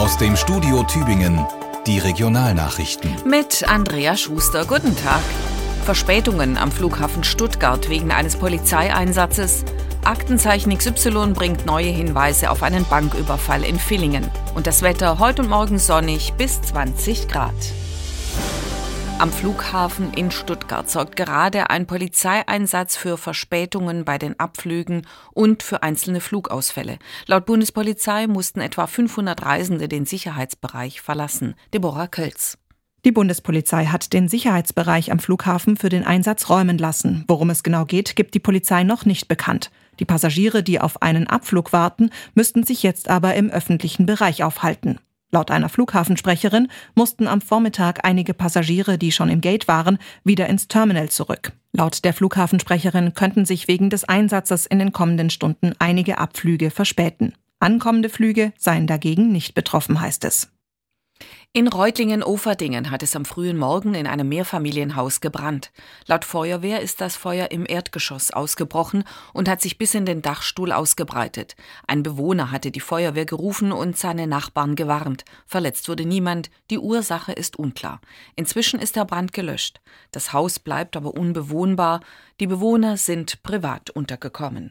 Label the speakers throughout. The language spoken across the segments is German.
Speaker 1: Aus dem Studio Tübingen, die Regionalnachrichten.
Speaker 2: Mit Andrea Schuster, guten Tag. Verspätungen am Flughafen Stuttgart wegen eines Polizeieinsatzes. Aktenzeichen XY bringt neue Hinweise auf einen Banküberfall in Villingen. Und das Wetter heute und morgen sonnig bis 20 Grad. Am Flughafen in Stuttgart sorgt gerade ein Polizeieinsatz für Verspätungen bei den Abflügen und für einzelne Flugausfälle. Laut Bundespolizei mussten etwa 500 Reisende den Sicherheitsbereich verlassen. Deborah Kölz.
Speaker 3: Die Bundespolizei hat den Sicherheitsbereich am Flughafen für den Einsatz räumen lassen. Worum es genau geht, gibt die Polizei noch nicht bekannt. Die Passagiere, die auf einen Abflug warten, müssten sich jetzt aber im öffentlichen Bereich aufhalten. Laut einer Flughafensprecherin mussten am Vormittag einige Passagiere, die schon im Gate waren, wieder ins Terminal zurück. Laut der Flughafensprecherin könnten sich wegen des Einsatzes in den kommenden Stunden einige Abflüge verspäten. Ankommende Flüge seien dagegen nicht betroffen, heißt es.
Speaker 2: In Reutlingen-Overdingen hat es am frühen Morgen in einem Mehrfamilienhaus gebrannt. Laut Feuerwehr ist das Feuer im Erdgeschoss ausgebrochen und hat sich bis in den Dachstuhl ausgebreitet. Ein Bewohner hatte die Feuerwehr gerufen und seine Nachbarn gewarnt. Verletzt wurde niemand, die Ursache ist unklar. Inzwischen ist der Brand gelöscht. Das Haus bleibt aber unbewohnbar. Die Bewohner sind privat untergekommen.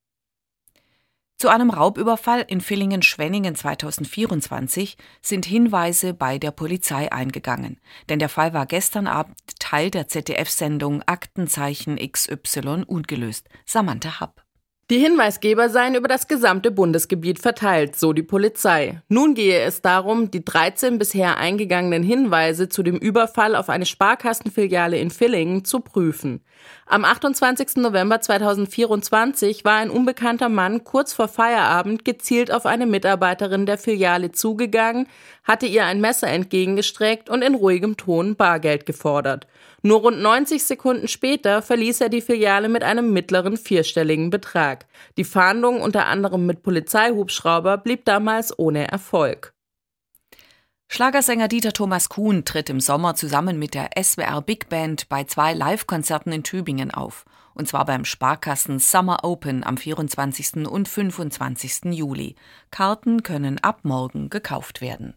Speaker 2: Zu einem Raubüberfall in Villingen-Schwenningen 2024 sind Hinweise bei der Polizei eingegangen. Denn der Fall war gestern Abend Teil der ZDF-Sendung Aktenzeichen XY ungelöst. Samantha Happ.
Speaker 4: Die Hinweisgeber seien über das gesamte Bundesgebiet verteilt, so die Polizei. Nun gehe es darum, die 13 bisher eingegangenen Hinweise zu dem Überfall auf eine Sparkassenfiliale in Villingen zu prüfen. Am 28. November 2024 war ein unbekannter Mann kurz vor Feierabend gezielt auf eine Mitarbeiterin der Filiale zugegangen, hatte ihr ein Messer entgegengestreckt und in ruhigem Ton Bargeld gefordert. Nur rund 90 Sekunden später verließ er die Filiale mit einem mittleren vierstelligen Betrag. Die Fahndung, unter anderem mit Polizeihubschrauber, blieb damals ohne Erfolg.
Speaker 2: Schlagersänger Dieter Thomas Kuhn tritt im Sommer zusammen mit der SWR Big Band bei 2 Live-Konzerten in Tübingen auf. Und zwar beim Sparkassen Summer Open am 24. und 25. Juli. Karten können ab morgen gekauft werden.